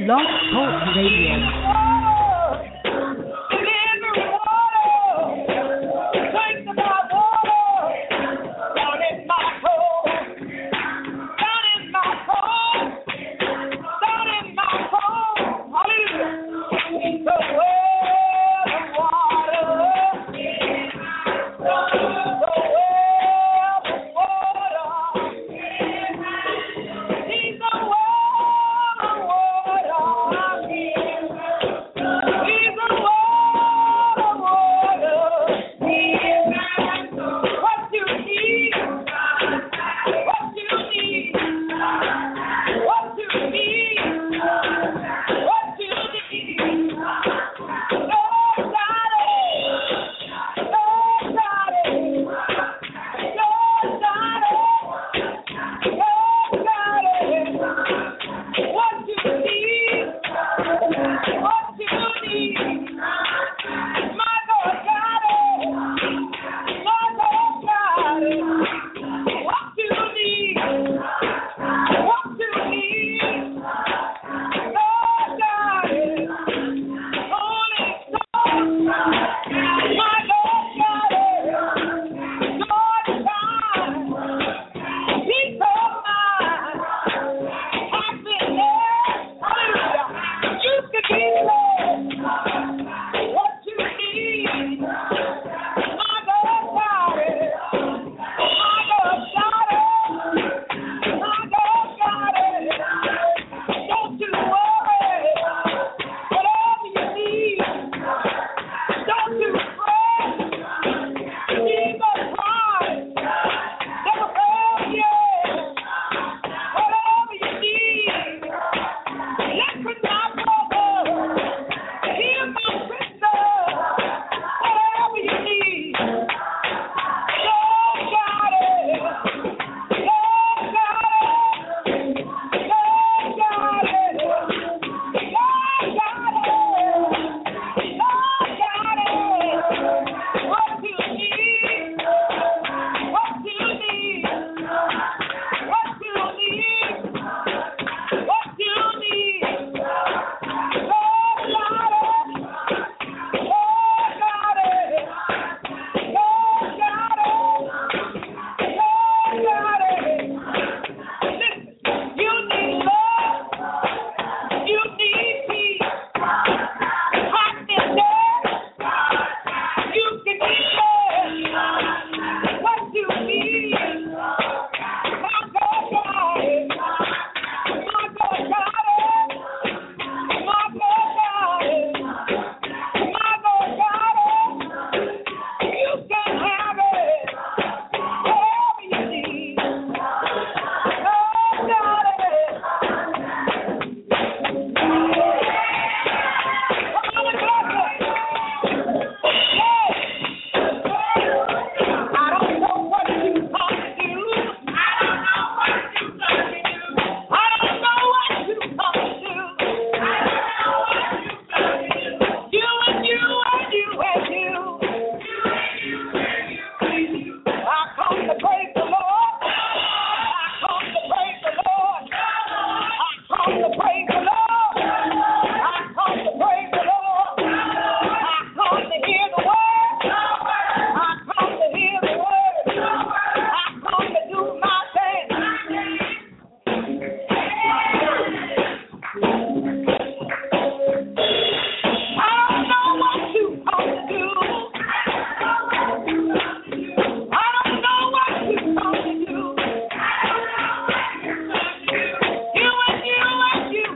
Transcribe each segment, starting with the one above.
Blog Talk Radio. You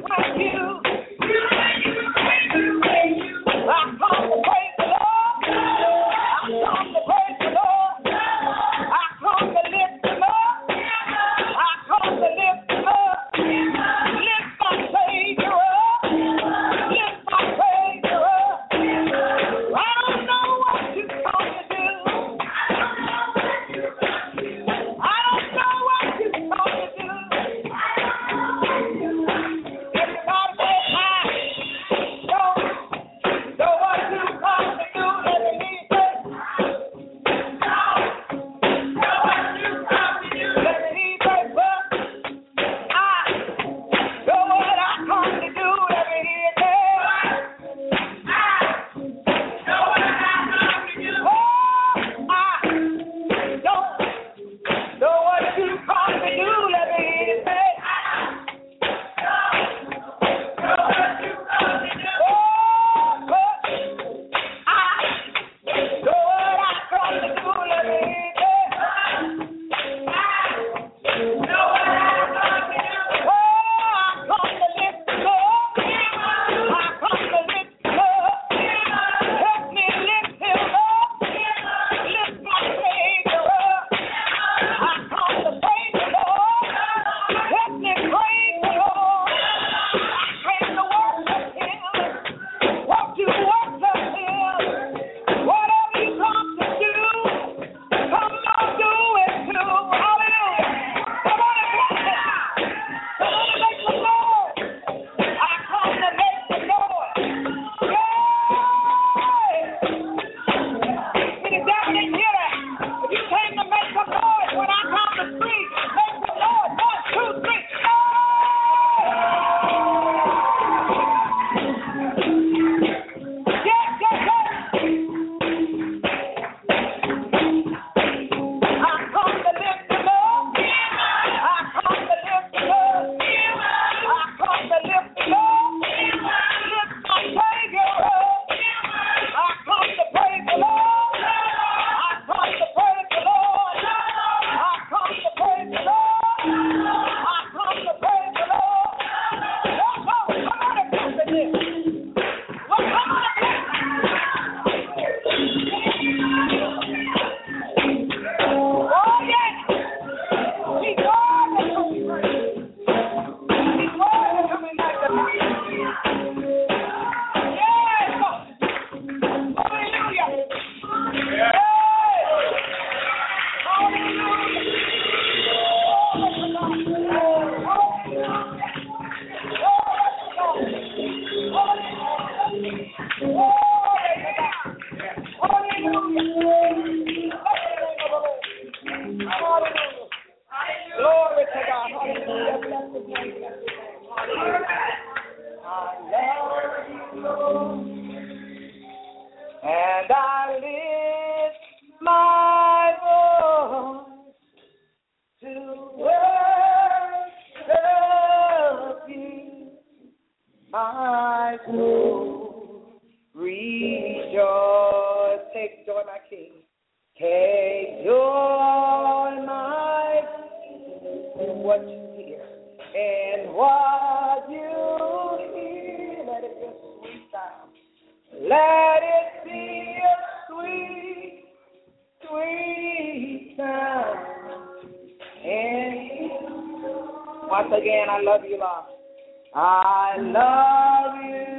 my soul, rejoice. Take joy, my King. Take joy, my King, in what you hear. And what you hear, let it be a sweet sound. Let it be a sweet, sweet sound. And once again, I love you, Lord. I love you,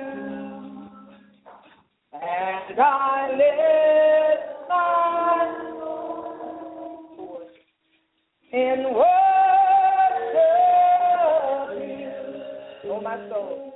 and I lift my voice in worship you. Oh, my soul,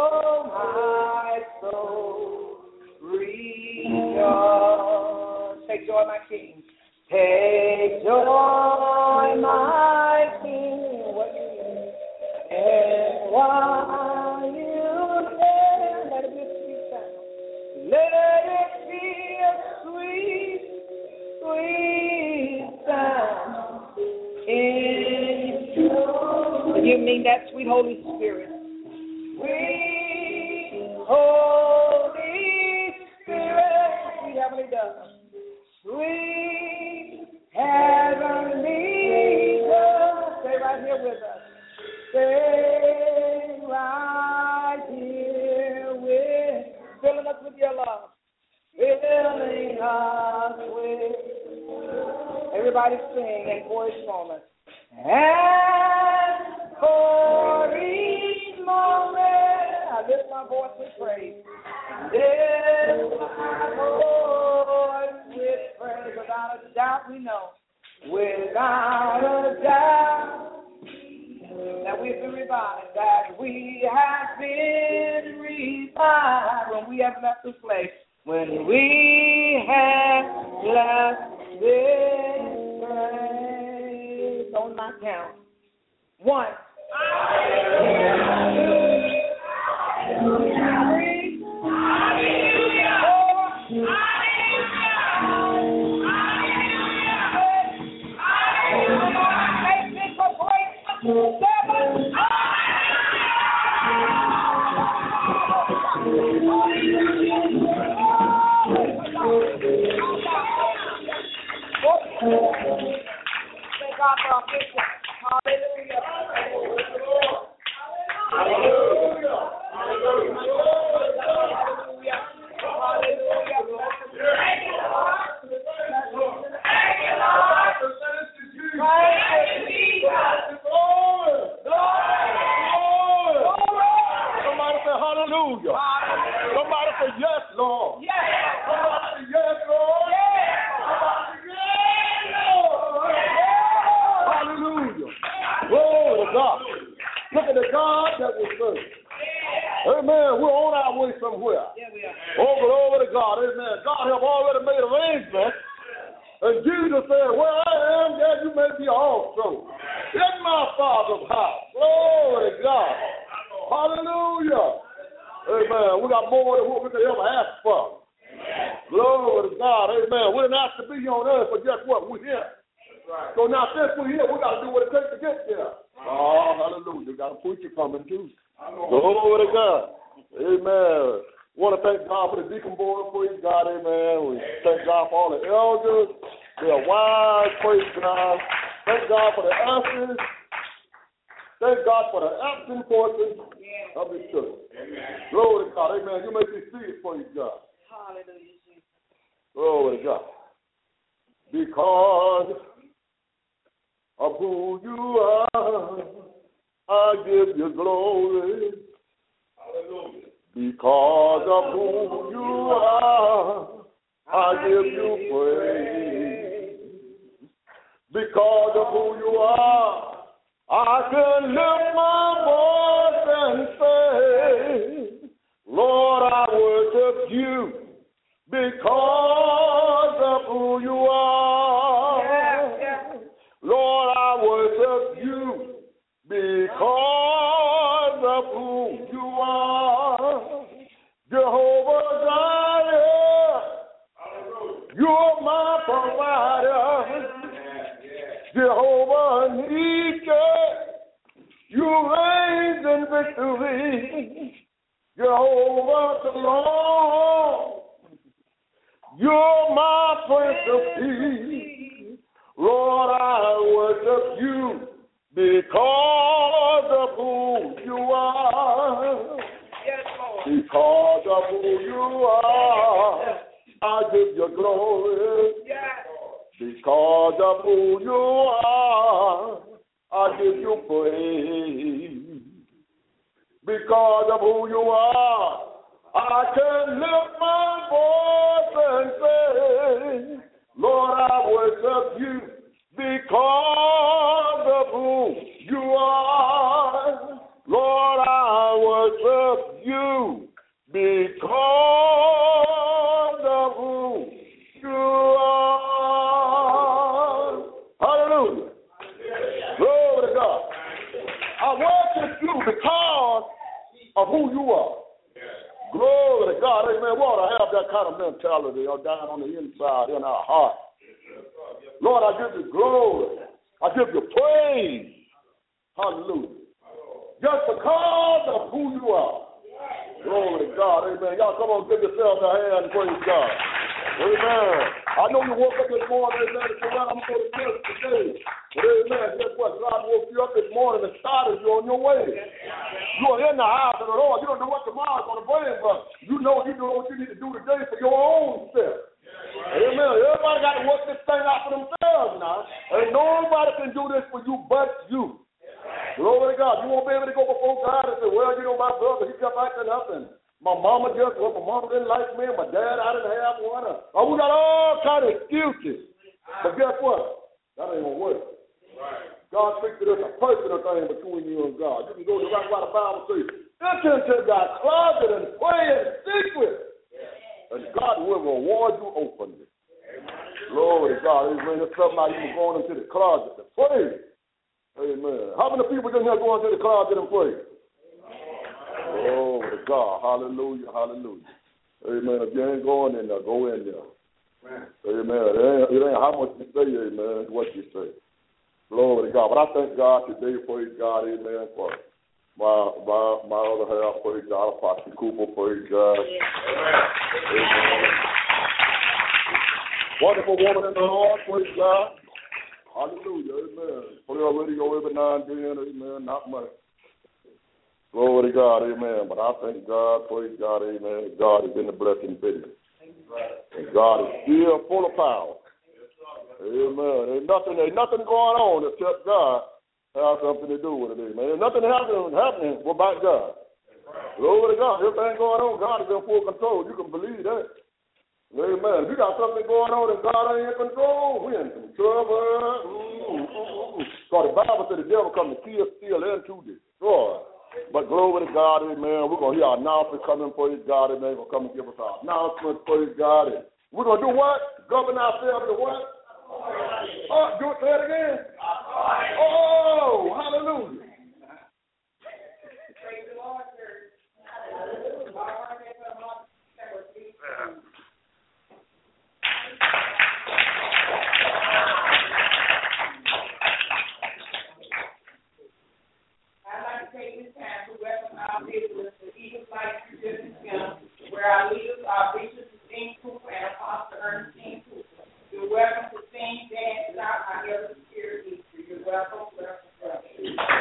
rejoice. Take joy, my King. Take joy, my King. What you hear? And while you there, let it be a sweet sound. Let it be a sweet, sweet sound in you. You mean that sweet Holy Spirit? Sweet Holy Spirit, sweet heavenly dove, sweet heavenly dove, stay right here with us. Stay right here with, filling us with your love, filling us with. Everybody sing and for each moment. And for each moment, I lift my voice with praise. Lift my voice with praise. Without a doubt, we know. Without a doubt. That we've been revived, that we have been revived when we have left this place, when we have left this place. Don't not count. 1, 2, 3, 4, 7. Thank God for our bishop. Hallelujah. Hallelujah. Hallelujah. Somebody say hallelujah. Somebody say yes, Lord. Yes. Somebody say yes, Lord. Hallelujah. Glory to God. Look at the God that we serve. Amen. We're on our way somewhere. Yeah, we are. Oh, glory to God. Amen. God have already made arrangements. And Jesus said, where I am, there you may be also. In my Father's house. Glory to God. Hallelujah. Amen. We got more than what we could ever ask for. Glory to God. Amen. We didn't ask to be on earth, but guess what? We're here. Right. So now since we're here, we got to do what it takes to get there. Oh, hallelujah. We got a preacher coming too. Glory to God. Amen. Want to thank God for the deacon board, praise God, amen. We thank God for all the elders. They are wise, praise God. Thank God for the ushers. Thank God for the absent forces of His church. Glory to God, amen. You may be seated, praise God. Hallelujah, Jesus. Glory to God. Because of who you are, I give you glory. Hallelujah. Because of who you are, I give you praise. Because of who you are, I can lift my voice and say, Lord, I worship you because of who you are. Lord, I worship you because of who you are. Jehovah Jireh, you're my provider. Jehovah Nissi, you reign in victory. Jehovah Shalom. You're my Prince of Peace. Lord, I worship you because of who you are. Yes, Lord. Because of who you are, I give you glory. Yes. Because of who you are, I give you praise. Because of who you are, I can lift my voice and say, Lord, I worship you because of who you are. Lord, I worship you because of who you are. Hallelujah. Glory to God. I worship you because of who you are. Glory to God. Amen. We ought to have that kind of mentality down on the inside in our heart. Lord, I give you glory. I give you praise. Hallelujah. Just because of who you are. Glory to God. Amen. Y'all come on, give yourselves a hand. Praise God. Amen. I know you woke up this morning, amen, and said, well, I'm going to church today. But amen, guess what? God woke you up this morning and started you on your way. You are in the house of the Lord. You don't know what tomorrow's going to bring, but you know what you need to do today for your own self. Amen. Everybody got to work this thing out for themselves now. And nobody can do this for you but you. Glory to God. You won't be able to go before God and say, well, you know, my brother, he kept acting up, and my mama my mama didn't like me, and my dad, I didn't have one. Oh, we got all kind of excuses. But guess what? That ain't going to work. God speaks to this a personal thing between you and God. You can go to right where the Bible says, enter into God's closet and pray in secret. And God will reward you openly. Glory to God. Amen. There's something like you going into the closet to pray. Amen. How many people in here going to the closet and pray? Glory to God. Hallelujah. Hallelujah. Amen. If you ain't going in there, go in there. Amen. It ain't how much you say, amen. It's what you say. Glory to God. But I thank God today, praise God, amen, for my other half, praise God, Apostle Cooper, praise God. Amen. Wonderful woman in the Lord, praise God. Hallelujah, amen. Put it on radio every now and then, amen, not much. Glory to God, amen. But I thank God, praise God, amen. God is in the blessing business. And God is still full of power. Amen. Ain't nothing going on except God has something to do with it, amen. There's nothing happening without God. Glory to God. Everything going on, God is in full control. You can believe that. Amen. If you got something going on and God ain't in control, we're in some trouble. So the Bible said the devil come to kill, steal, and to destroy. But glory to God, amen. We're going to hear our announcement coming, praise God, amen. We're going to come and give us our announcement, praise God. And we're going to do what? Govern ourselves to what? Oh, do it, say it again. Oh, hallelujah. Praise the Lord, church. I'd like to take this time to welcome our visitors to Eagles Life Christian Center, where our leaders are Bishop Dean Cooper and Apostle Ernestine Cooper. You're welcome to sing, dance, shout, however the Spirit leads you. You're welcome, welcome, welcome.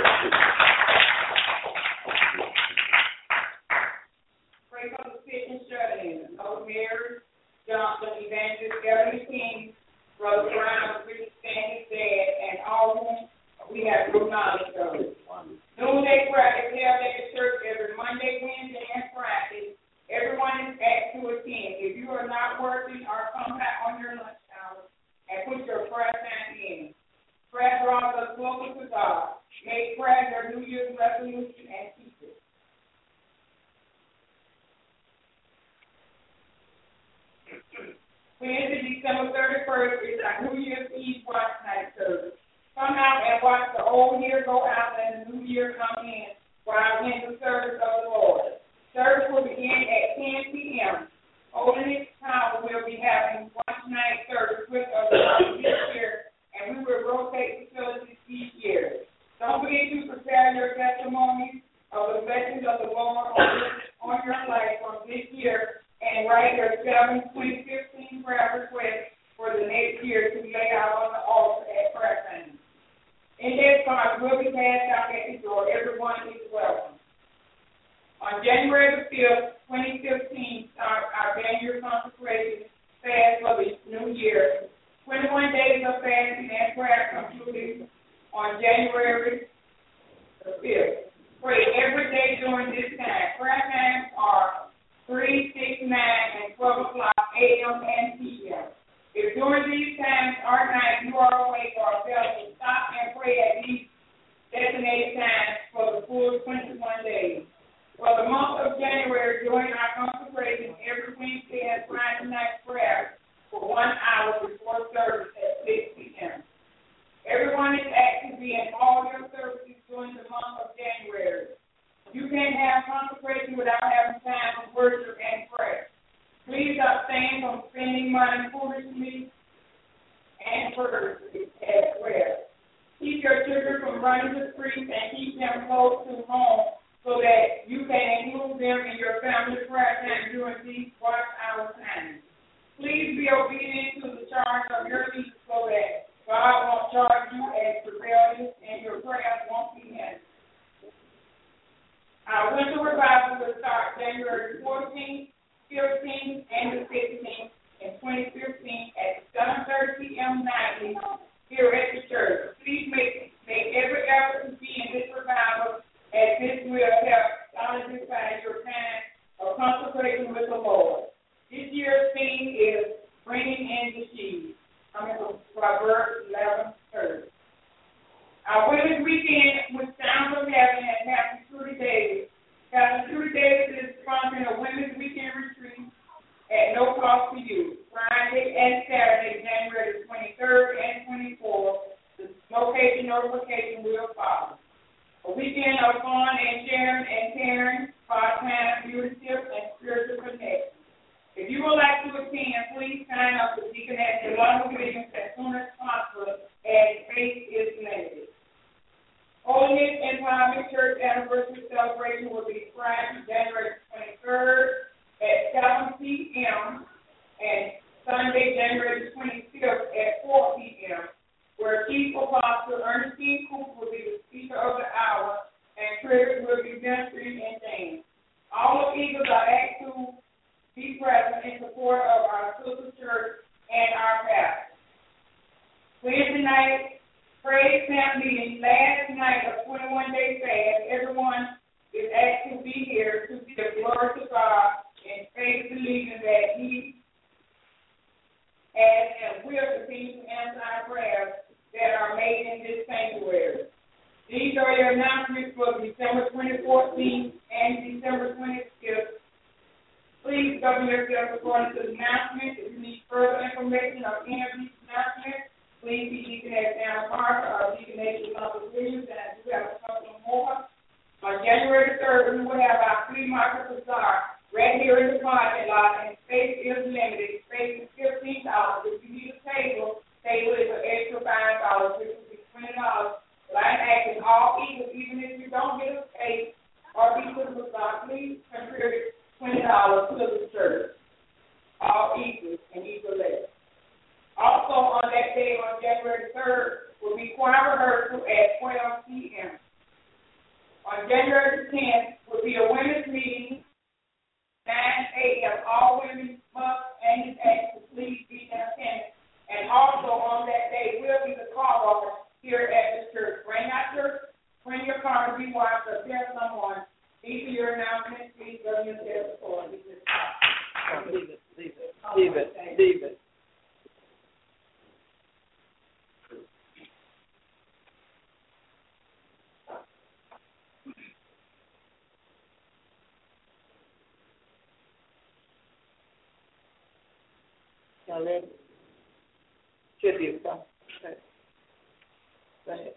Pray for the sick and shut-in. Mother Mary Johnson, Evangelist Ebony King, Brother Brown, Richard Stanley's dad, and all whom we have good knowledge of. Noonday prayer is held at the church every Monday, Wednesday, and Friday. Everyone is asked to attend. If you are not working or come back on your lunch hour and put your prayer time in. Prayer draws us closer to God. Make prayer your New Year's resolution and keep it. Wednesday, December 31st is our New Year's Eve watch night service. Come out and watch the old year go out and the new year come in while in the service of the Lord. Service will begin at 10 p.m. Holiness Tower will be having watch night service with us this year, and we will rotate facilities each year. Don't forget to prepare your testimonies of the blessings of the Lord on your 11, 2015 prayer request for the next year to be laid out on the altar at prayer time. Index cards will be passed out at the door. Everyone is welcome. On January the 5th, 2015, our January consecration fast for the new year. 21 days of fasting and prayer concluded on January the 5th. Pray every day during this time. Prayer times are 3, 6, 9, and 12 o'clock a.m. and p.m. If during these times or nights you are awake or available, stop and pray at these designated times for the full 21 days. For the month of January, during our consecration, every Wednesday and Friday night prayer for 1 hour before service at 6 p.m. Everyone is asked to be in all your services during the month of January. You can't have consecration without having time for worship and prayer. Please abstain from spending money foolishly and purposely as prayer. Keep your children from running the streets and keep them close to home so that you can include them in your family prayer time during these watch hour times. Please be obedient to the charge of your leaders so that God won't charge you as rebellious and your prayers won't be answered. Our winter revival will start January 14th, 15th, and the 15th in 2015 at 7:30 p.m. nightly here at the church. Please make every effort to be in this revival, as this will help solidify your time of consecration with the Lord. This year's theme is bringing in the sheaves, coming from Proverbs 11:30. Our Women's Weekend with Sounds of Heaven and Pastor Trudy Davis. Pastor Trudy Davis is sponsoring a Women's Weekend retreat at no cost to you, Friday and Saturday, January the 23rd and 24th. The location notification will follow. A weekend of fun and sharing and caring, part-time viewership, and spiritual connection. If you would like to attend, please sign up with Deaconess Yolanda Williams as soon as possible, as space is limited. Holiness Empowerment Church Anniversary Celebration will be Friday, January 23rd at 7 p.m. and Sunday, January 25th at 4 p.m., where Chief Apostle Ernestine Cooper will be the speaker of the hour and prayers will be ministering and dance. All of Eagles are asked to be present in support of our sister church and our pastor. Wednesday night praise camp meeting, last night of 21-day fast. Everyone is asked to be here to give glory to God and faith believing that He has and will continue to answer our prayers that are made in this sanctuary. These are your announcements for December 2014 and December 25th. Please govern yourself according to the announcements. If you need further information on any of these announcements, please be Deaconess Anna Parker or Deaconess Yolanda Williams, and we have a couple more. On January 3rd, we will have our flea market bazaar right here in the parking lot, and space is limited. Space is $15. If you need a table is an extra $5, which will be $20. But I'm asking all Eagles, even if you don't get a space or be to the bazaar, please contribute $20 to the church. All Eagles and Eagles. Also on that day, on January 3rd, will be choir rehearsal at 12 p.m. On January 10th will be a women's meeting, 9 a.m. All women must and is asked to please be in attendance. And also on that day will be the car wash here at the church. Bring your car to be washed or tell someone. These are your announcements. Please go yourself before. Leave it. Tribute. Go ahead.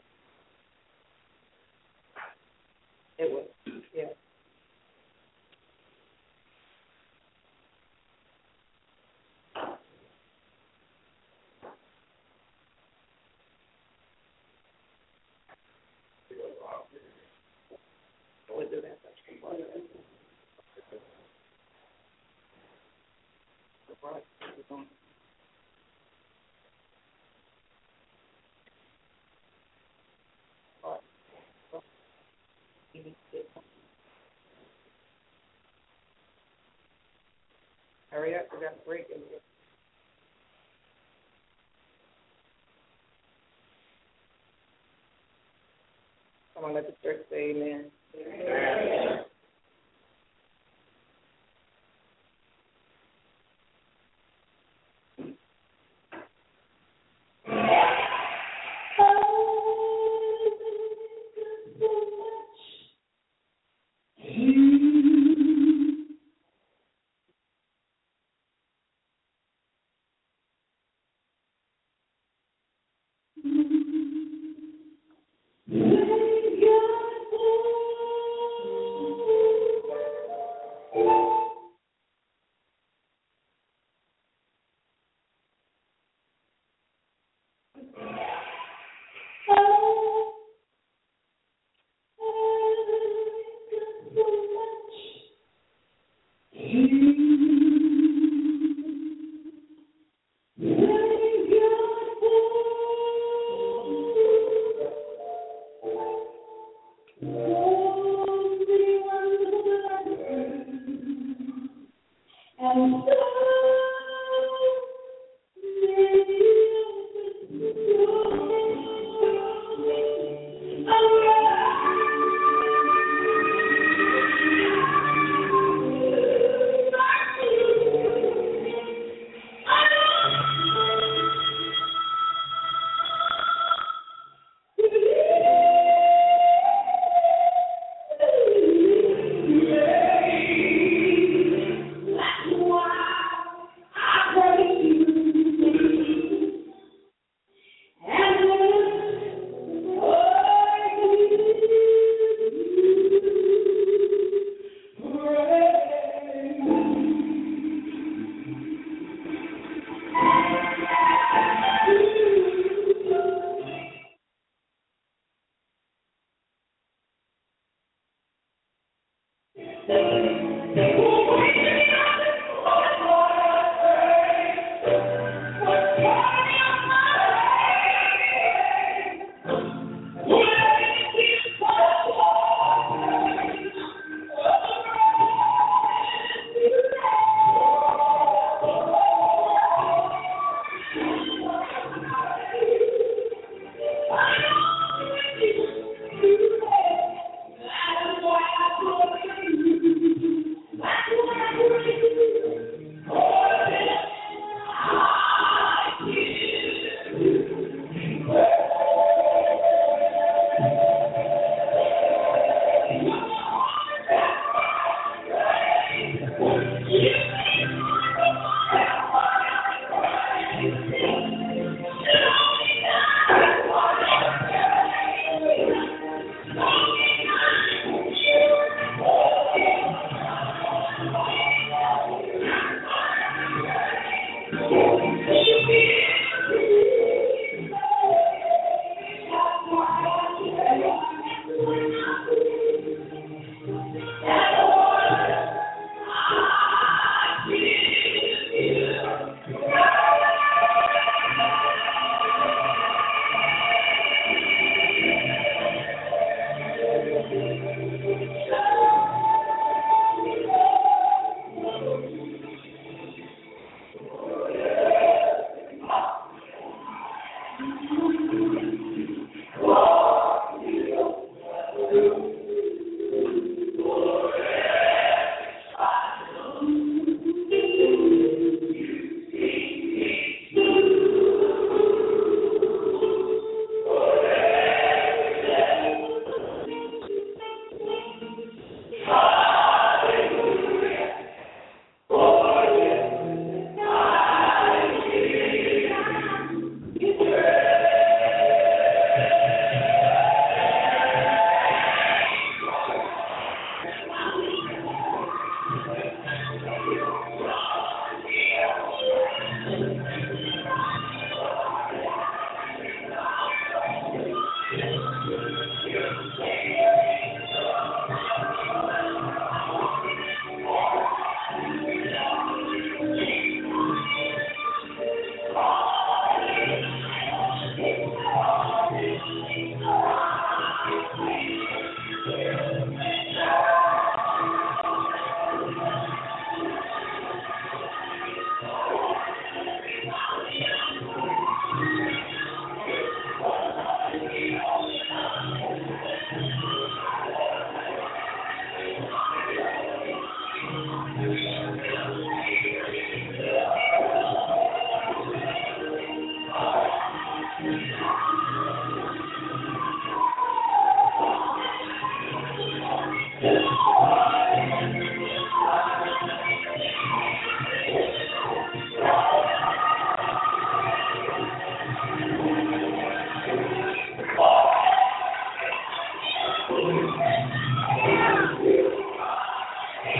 It was, yeah. We'll do that. Hurry up, we got a break in here. Come on, let the church say amen. Amen.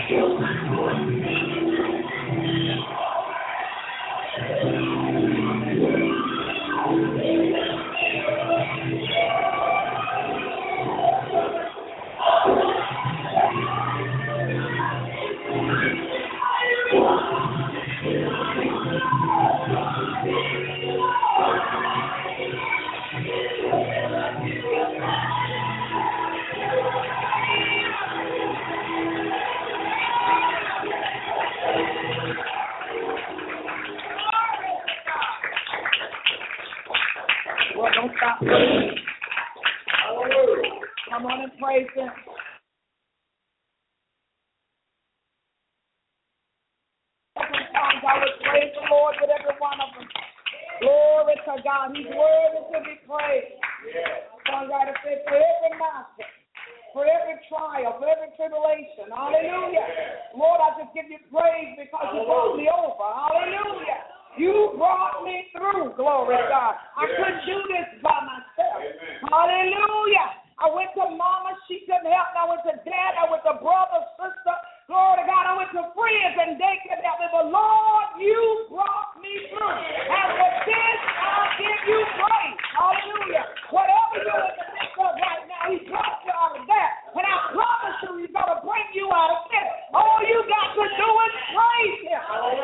Well, don't stop. Come on and praise Him. I would praise the Lord with every one of them. Glory to God. He's worthy to be praised. Songwriter said, for every mountain, for every trial, for every tribulation. Hallelujah. Lord, I just give you praise because you brought me over. Hallelujah. You brought me through. Glory to God. I couldn't do this by myself. Hallelujah. I went to mama. She couldn't help me. I went to dad. I went to brother, sister. Glory to God. I went to friends and they couldn't help me. But Lord, you brought me through. And for this, I give you praise. Hallelujah. Whatever you're in the midst of right now, He brought you out of that. And I promise you, He's going to bring you out of this. All you got to do is praise Him.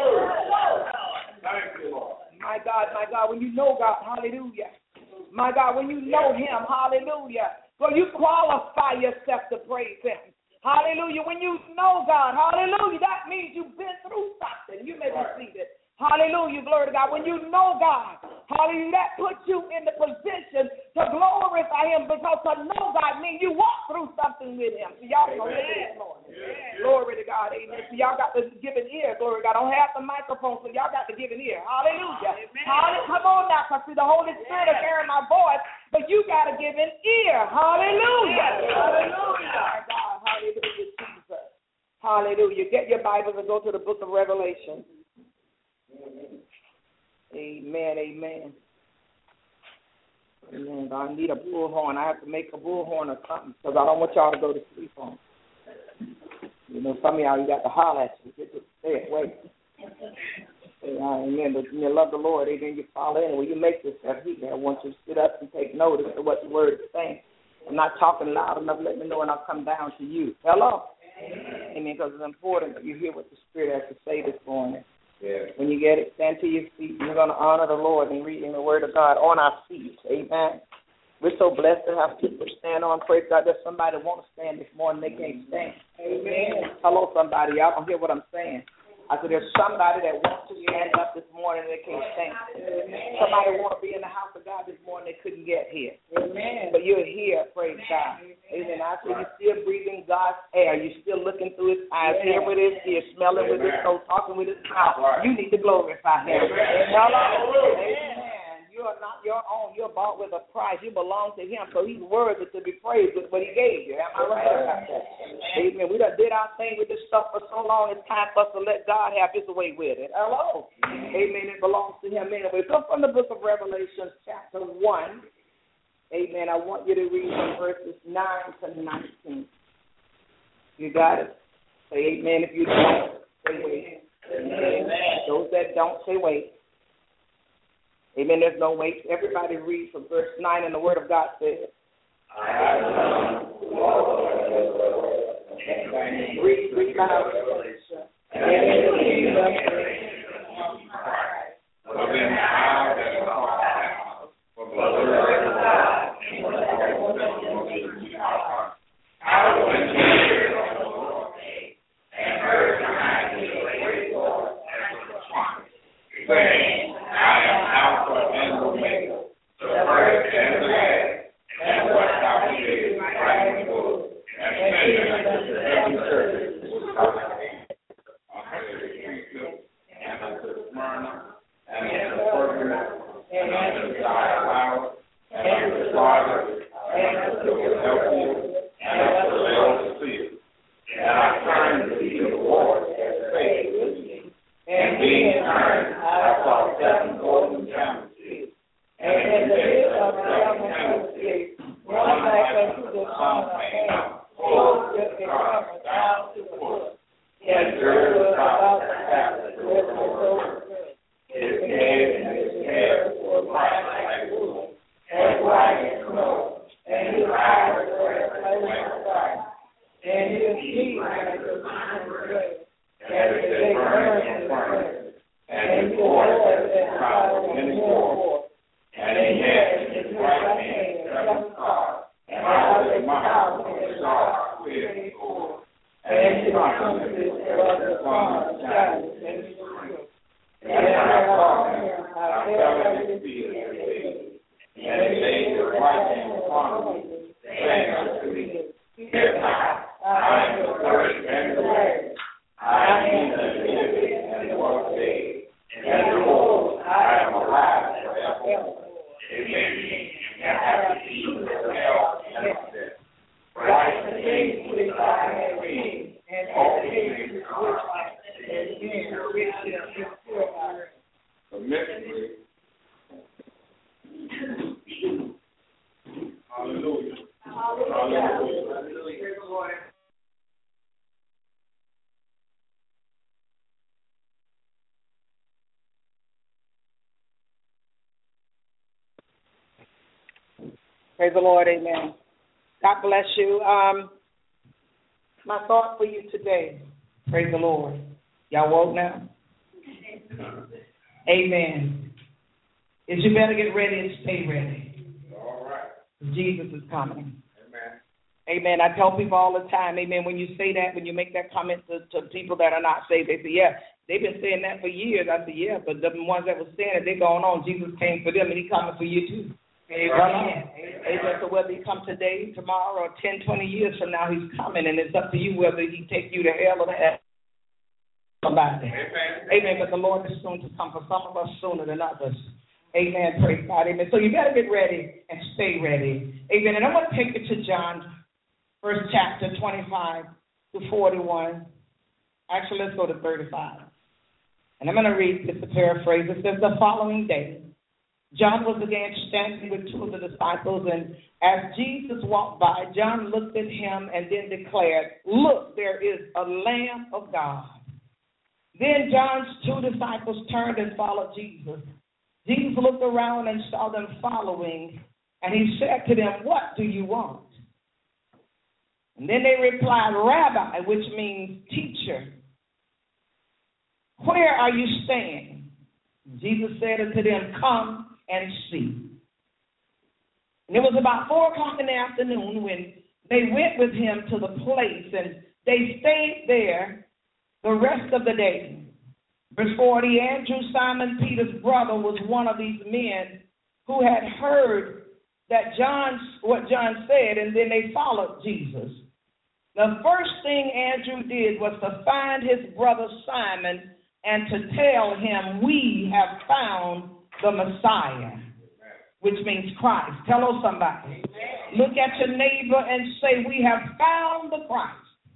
Thank you, Lord. My God, when you know God, hallelujah. My God, when you know Him, hallelujah. So you qualify yourself to praise Him. Hallelujah. When you know God, hallelujah, that means you've been through something. You may be seated. Hallelujah, glory to God. When you know God, hallelujah, that puts you in the position to glorify Him, because to know God means you walk through something with Him. So y'all know this morning. Glory to God, amen. So y'all got to give an ear, glory to God. I don't have the microphone, so y'all got to give an ear. Hallelujah. Hallelujah. Come on now, because see, the Holy Spirit will carry my voice, but you got to give an ear. Hallelujah. Hallelujah. My God, hallelujah, Jesus. Hallelujah. Get your Bibles and go to the book of Revelation. Amen, amen. Amen. I need a bullhorn. I have to make a bullhorn or something because I don't want y'all to go to sleep on. You know, some of y'all, you got to holler at you. Just stay away. Amen. But you love the Lord. Amen. You follow in. When you make yourself here, I want you to sit up and take notice of what the word is saying. I'm not talking loud enough. Let me know when I come down to you. Hello? Amen. Because it's important that you hear what the Spirit has to say this morning. Yeah. When you get it, stand to your feet. We're going to honor the Lord in reading the Word of God on our feet. Amen. We're so blessed to have people stand on. Praise God. There's somebody that want to stand this morning. They can't stand. Amen. Hello, somebody. Y'all don't hear what I'm saying. I said there's somebody that wants to stand up this morning and they can't stand. Somebody want to be in the house of God this morning. They couldn't get here. Amen. But you're here. Praise God. Amen. I said you're still breathing God's air. You're still looking through His eyes. Hear with His ears. Smelling with His nose. Talking with His mouth. You need to glorify Him. Hello. Amen. You are not your own. You're bought with a price. You belong to Him, so He's worthy to be praised with what He gave you. Am I right about that? Amen. We done did our thing with this stuff for so long. It's time for us to let God have His way with it. Hello. Amen. It belongs to Him anyway. Come from the book of Revelation, chapter 1. Amen. I want you to read from verses 9 to 19. You got it? Say amen. If you don't, say wait. Amen. Those that don't, say wait. Amen. There's no wait. Everybody read from verse 9, and the Word of God says, read loud. that girded about the Sabbath with the soul. His head and his hair were bright like wool, and white as snow, and his eyes were as flaming fire, and his feet were as the fine bread, and they burned in the furnace, and his voice as the sound of many waters, and he had in his right hand 7 stars, and out of his mouth came a star with a cord, and his countenance was the sun shining in his face. And when I saw him, I fell at his feet and said, and he laid his right hand upon me, saying unto me, Fear not, I am the first and the last. I am the living and the one dead, and behold, I am alive forever. Amen. And have the kingdom of hell and death. Write the things which I have seen, and all things which I have seen, which is Hallelujah. Hallelujah. Praise the Lord, amen. God bless you. My thought for you today, praise the Lord. Y'all woke now? Amen. Is you better get ready and stay ready. All right. Jesus is coming. Amen. Amen. I tell people all the time, amen, when you say that, when you make that comment to people that are not saved, they say, yeah, they've been saying that for years. I say, yeah, but the ones that were saying it, they're going on. Jesus came for them, and he's coming for you too. Amen. Amen. So whether he come today, tomorrow, or 10, 20 years from now, he's coming, and it's up to you whether he take you to hell or to heaven. Somebody. Amen. Amen. But the Lord is soon to come for some of us sooner than others. Amen. Praise God. Amen. So you better get ready and stay ready. Amen. And I want to take you to John, first chapter 25 to 41. Actually, let's go to 35. And I'm going to read this, to paraphrase. It says, the following day, John was again standing with 2 of the disciples, and as Jesus walked by, John looked at him and then declared, look, there is a Lamb of God. Then John's 2 disciples turned and followed Jesus. Jesus looked around and saw them following, and he said to them, what do you want? And then they replied, Rabbi, which means teacher, where are you staying? Jesus said unto them, come and see. And it was about 4 o'clock in the afternoon when they went with him to the place, and they stayed there the rest of the day. Verse 40, Andrew, Simon Peter's brother, was one of these men who had heard that what John said, and then they followed Jesus. The first thing Andrew did was to find his brother Simon and to tell him, we have found the Messiah, which means Christ. Hello, somebody. Amen. Look at your neighbor and say, we have found the Christ.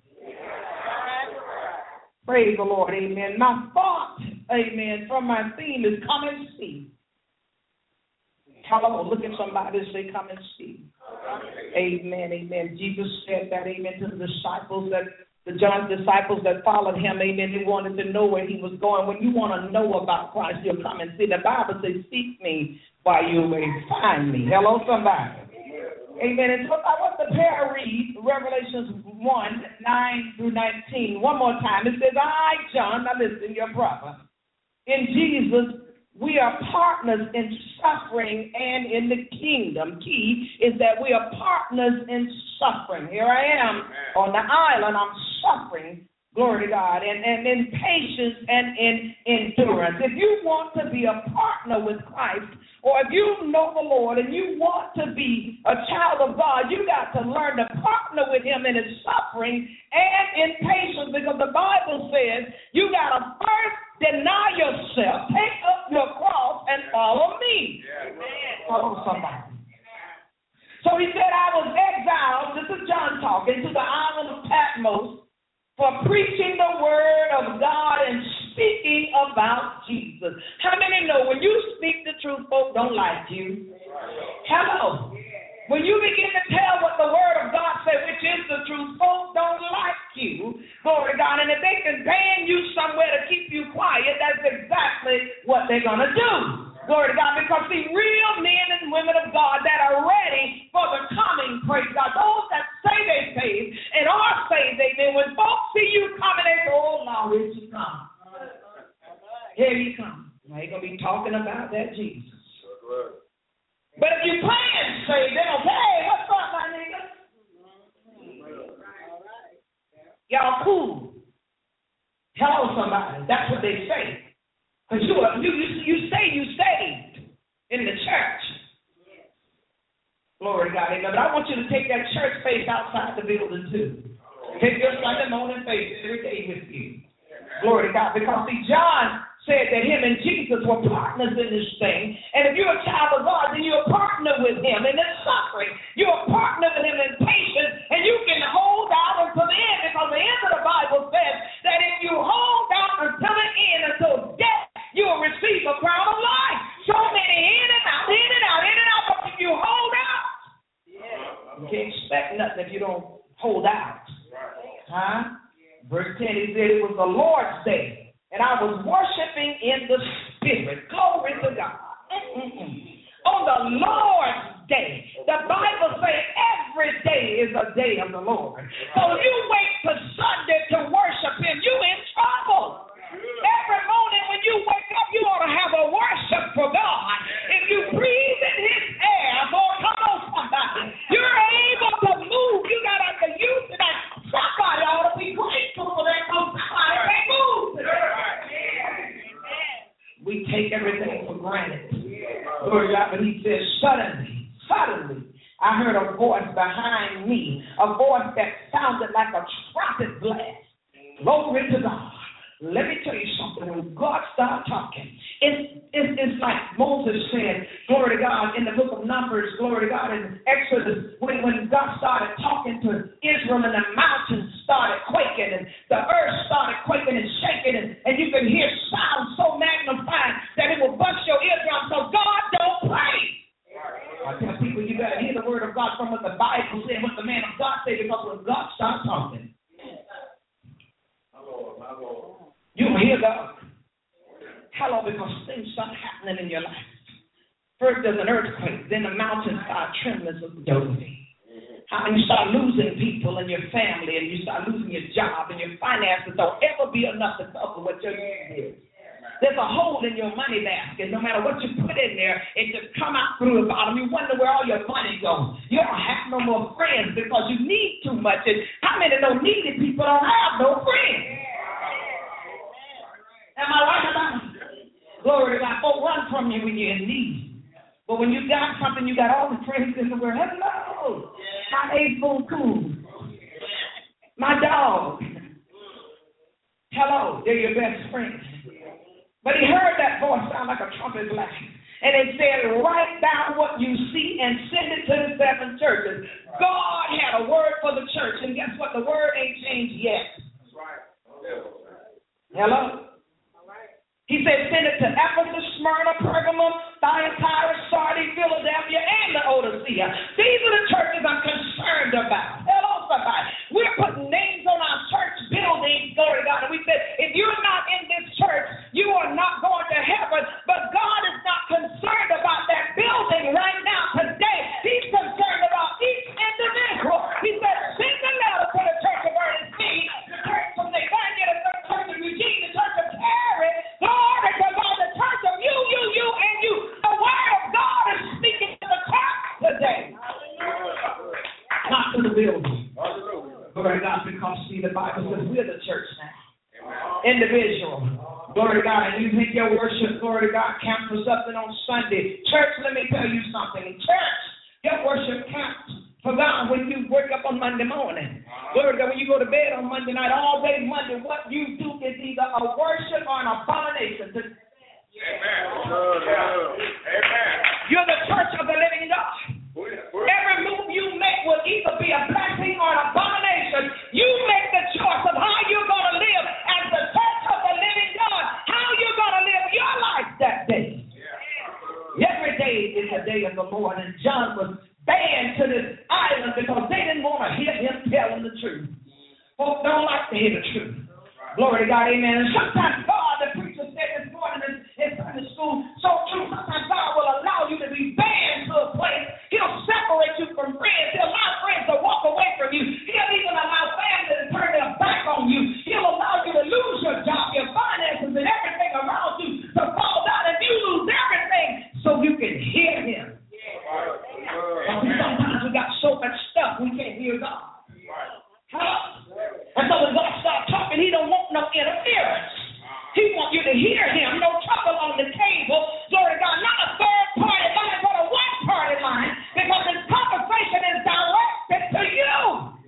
Praise the Lord, amen. My thought, amen, from my theme is come and see. Hello, look at somebody and say, come and see. Amen, amen. Jesus said that, amen, to the disciples, that John's disciples that followed him, amen, they wanted to know where he was going. When you want to know about Christ, you'll come and see. The Bible says, seek me while you may find me. Hello, somebody. Amen. And so I want to read Revelations 1, 9 through 19. One more time. It says, I, John, now listen, your brother, in Jesus, we are partners in suffering and in the kingdom. Key is that we are partners in suffering. Here I am on the island. I'm suffering. Glory to God. And in patience and in endurance. If you want to be a partner with Christ, or if you know the Lord and you want to be a child of God, you got to learn to partner with him in his suffering and in patience, because the Bible says you got to first deny yourself, take up your cross, and follow me. Follow somebody. So he said, I was exiled, this is John talking, to the island of Patmos for preaching the word of God and speaking about Jesus. How many know when you speak the truth, folks don't like you? Hello. When you begin to tell what the word of God says, which is the truth, folks don't like you, glory to God, and if they can ban you somewhere to keep you quiet, that's exactly what they're going to do. Glory to God, because see, real men and women of God that are ready for the coming, praise God, those that say they saved and are saved, amen, when folks see you coming, they say, oh, now here you come. Here you come. Now you're going to be talking about that Jesus. But if you playing saved, they don't say, hey, what's up, my nigga? Y'all cool. Hello, somebody. That's what they say. Because you say you saved in the church. Glory to God. Amen. But I want you to take that church faith outside the building too. Take your Sunday morning faith every day with you. Glory to God. Because see, John said that him and Jesus were partners in this thing. And if you're a child of God, then you're a partner with him in his suffering. You're a partner with him in patience, and you can hold out until the end, because the end of the Bible says that if you hold out until the end, until death, you will receive a crown of life. So many in and out, in and out, in and out, but if you hold out, you can't expect nothing if you don't hold out. Huh? Verse 10, he said it was the Lord's day, and I was worshiping in the Spirit. Glory to God. On the Lord's day. The Bible says every day is a day of the Lord. So if you wait for Sunday to worship him, you're in trouble. Every morning when you wake up, you ought to have a worship for God. If you breathe in his air, boy, come on, somebody. You're able to move. You got to use that. Somebody ought to be grateful for that, because somebody can't move. We take everything for granted. Lord God, but he says, suddenly, I heard a voice behind me, a voice that sounded like a trumpet blast. Glory to God. Let me tell you something. When God started talking, it's like Moses said, glory to God, in the book of Numbers, glory to God, in Exodus, when God started talking to Israel and the mountains started quaking and the earth started quaking and shaking, and you can hear sound so magnified that it will bust your eardrum. So God don't play. I tell people you got to hear the word of God from what the Bible said, what the man of God said, because when God starts talking, you will hear God. Hello, because things start happening in your life. First there's an earthquake, then the mountains start trembling with the and you start losing people in your family, and you start losing your job, and your finances don't ever be enough to cover what your need is. There's a hole in your money basket. No matter what you put in there, it just come out through the bottom. You wonder where all your money goes. You don't have no more friends because you need too much. And how many no needy people don't have no friends? Am I right about it? Glory to God. Folk run from you when you're in need. But when you got something, you got all the friends in the world. Hello. My A-Boom Cool. My dog. Hello. They're your best friends. But he heard that voice sound like a trumpet blast. And it said, write down what you see and send it to the 7 churches. God had a word for the church. And guess what? The word ain't changed yet. Hello? He said, send it to Ephesus, Smyrna, Pergamum, Thyatira, Sardis, Philadelphia, and Laodicea. These are the churches I'm concerned about. Hello, somebody. We're putting names on our church buildings, glory to God. And we said, if you're not in this church, you are not going to heaven. But God is not concerned about that building right now, today. He's concerned about each individual. He said, send a letter to the church of Ernest C., the church from Nathaniel, the church of Eugene, the church of Terry. Glory to God, the church of you, and you. The word of God is speaking to the church today. Not to the building. Glory to God, because see, the Bible says we're the church now. Individual. Glory to God. And you think your worship, glory to God, counts for something on Sunday. Church, let me tell you something. Church, your worship counts for God when you wake up on Monday morning. Glory to God, when you go to bed on Monday night, all day Monday, what you do is either a worship or an abomination. Amen. You're the church of the living God. Every move you make will either be a blessing or an abomination. You make the choice of how you're going to live as the church of the living God, how you're going to live your life that day. Every day is a day of the Lord, and John was banned banned to this island because they didn't want to hear him telling the truth. Folks don't like to hear the truth. Glory to God, amen. And sometimes God, the preacher said this morning in Sunday school, so true, sometimes God will allow you to be banned to a place. He'll separate you from friends. He'll allow friends to walk away from you. He'll even allow family to turn their back on you. He'll allow you to lose your job, your finances, and everything around you to fall down, and you lose everything so you can hear him. Sometimes we got so much stuff we can't hear God. And so when God starts talking, he don't want no interference. He wants you to hear him. No trouble on the table. Glory to God. Not a third-party line, but a one-party line. Because his conversation is directed to you.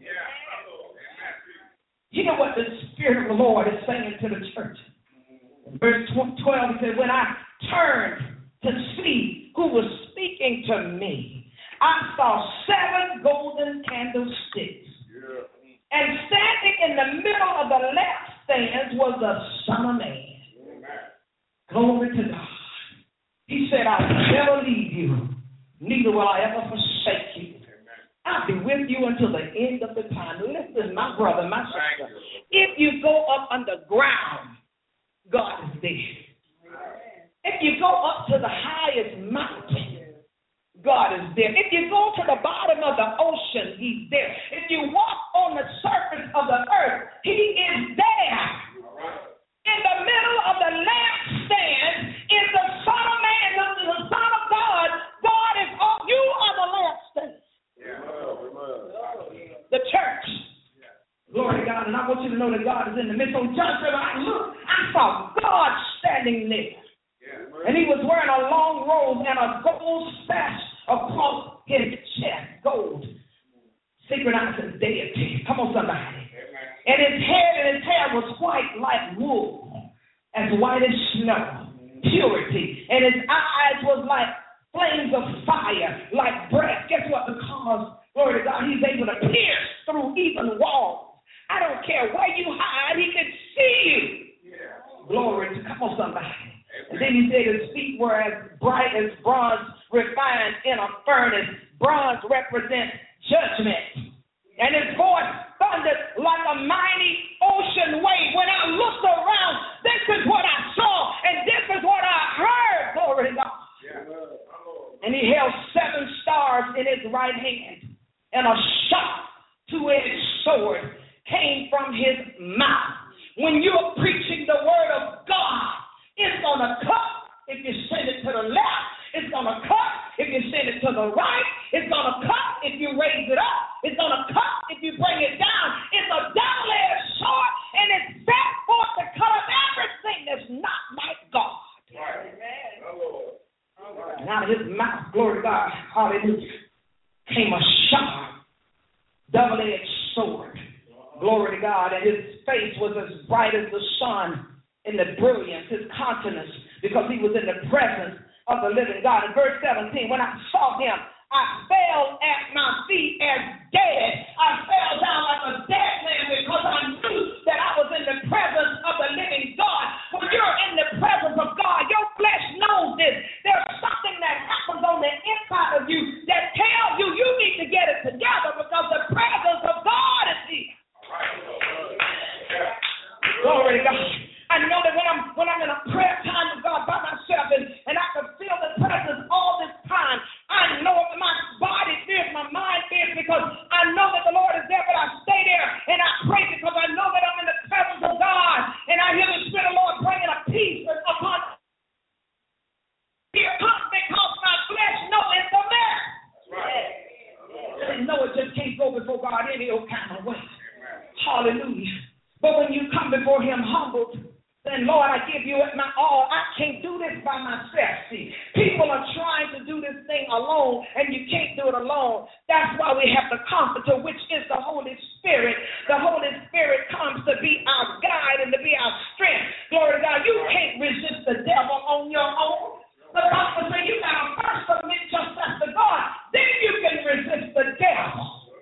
Hear what the Spirit of the Lord is saying to the church. Verse 12, he said, when I turned to see who was speaking to me, I saw 7 golden candlesticks. And standing in the middle of the lampstands was the Son of Man. Glory to God. He said, I'll never leave you, neither will I ever forsake you. I'll be with you until the end of the time. Listen, my brother, my sister, if you go up underground, God is there. If you go up to the highest mountain, God is there. If you go to the bottom of the ocean, he's there. If you walk on the surface of the earth, he is there. In the middle of the lampstand is the Son of Man, the Son of God. God is all. You are the lampstand. The church. Glory to God. And I want you to know that God is in the midst. So just when I looked, I saw God standing there. And he was wearing a long robe and a gold sash across his chest. Gold. Synchronizing deity. Come on, somebody. And his head and his hair was white like wool, as white as snow. Purity. And his eyes was like flames of fire, like breath. Guess what? Because, glory to God, he's able to pierce through even walls. I don't care where you hide, he can see you. Glory to, come on, somebody. And then he said his feet were as bright as bronze refined in a furnace. Bronze represents judgment. And his voice thundered like a mighty ocean wave. When I looked around, this is what I saw, and this is what I heard. Glory to God. And he held 7 stars in his right hand, and a sharp 2-edged sword came from his mouth. When you're preaching the word of God, it's going to cut if you send it to the left. It's going to cut if you send it to the right. It's going to cut if you raise it up. It's going to cut if you bring it down. It's a double-edged sword, and it's set forth to cut up everything that's not like God. And out of his mouth, glory to God, hallelujah, came a sharp, double-edged sword. Glory to God. And his face was as bright as the sun in the brilliance, his countenance, because he was in the presence of the living God. In verse 17, when I saw him, I fell at my feet as dead. I fell down like a dead man because I knew that I was in the presence of the living God. When you're in the presence of God, your flesh knows this. There's something that happens on the inside of you that tells you you need to get it together because the presence of God is here. Glory to God. I know that when I'm in a prayer time with God by myself and I can feel the presence all this time, I know that my body fears, my mind fears, because I know that the Lord is there, but I stay there and I pray because I know that I'm in the presence of God and I hear the Spirit of the Lord bringing a peace upon here comes because my flesh knows it's a mess. And know it just can't go before God any old kind of way. Hallelujah. But when you come before him humbled, then, Lord, I give you my all. I can't do this by myself. See, people are trying to do this thing alone, and you can't do it alone. That's why we have the Comforter, which is the Holy Spirit. The Holy Spirit comes to be our guide and to be our strength. Glory to God. You can't resist the devil on your own. The Bible says you got to first submit yourself to God. Then you can resist the devil.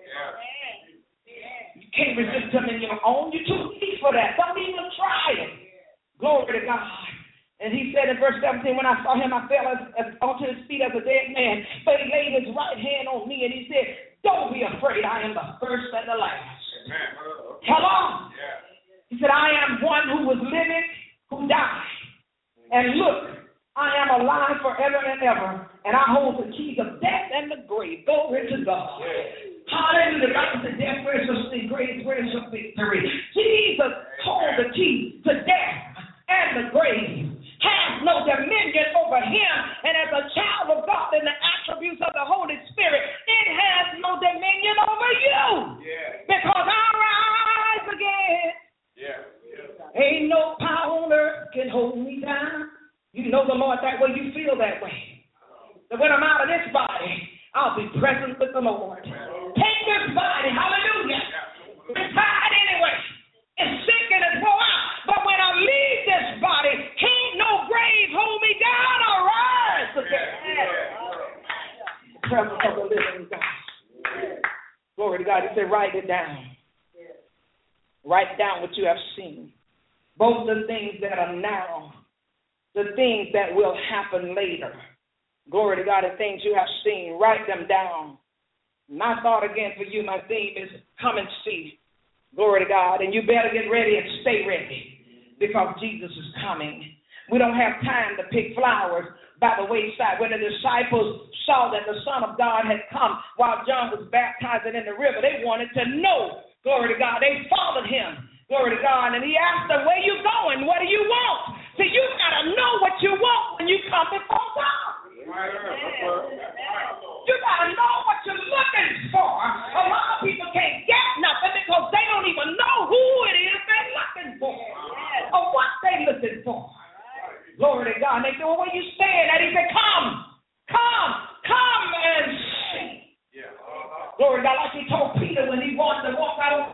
You can't resist him in your own. You're too weak for that. Don't even try it. Glory to God. And he said in verse 17, when I saw him, I fell onto his feet as a dead man. But he laid his right hand on me, and he said, don't be afraid. I am the first and the last. Hello? He said, I am one who was living, who died. And look, I am alive forever and ever, and I hold the keys of death and the grave. Glory to God. Hallelujah. God said, death, where's your sin? Grave, where's your victory? Jesus hold the keys to death and the grave. Has no dominion over him. And as a child of God in the attributes of the Holy Spirit, it has no dominion over you. Because I rise again. Ain't no power on earth can hold me down. You know the Lord that way, you feel that way. That when I'm out of this body, I'll be present with the Lord. Take this body, hallelujah. It's tired anyway. It's sick and it's wore out. But when I leave this body, can't no grave hold me down or rise again. Presence of the living God. Glory to God. He said, write it down. Write down what you have seen. Both the things that are now, the things that will happen later. Glory to God, the things you have seen. Write them down. My thought again for you, my theme is come and see. Glory to God. And you better get ready and stay ready because Jesus is coming. We don't have time to pick flowers by the wayside. When the disciples saw that the Son of God had come while John was baptizing in the river, they wanted to know. Glory to God. They followed him. Glory to God. And he asked them, where you going? What do you want? See, you got to know what you want when you come before God. You got to know what you're looking for. A lot of people can't get nothing because they don't even know who it is they're looking for or what they're looking for. Glory to God. And they said, well, where you staying at? He said, come and see. Glory to God. Like he told Peter when he wanted to walk out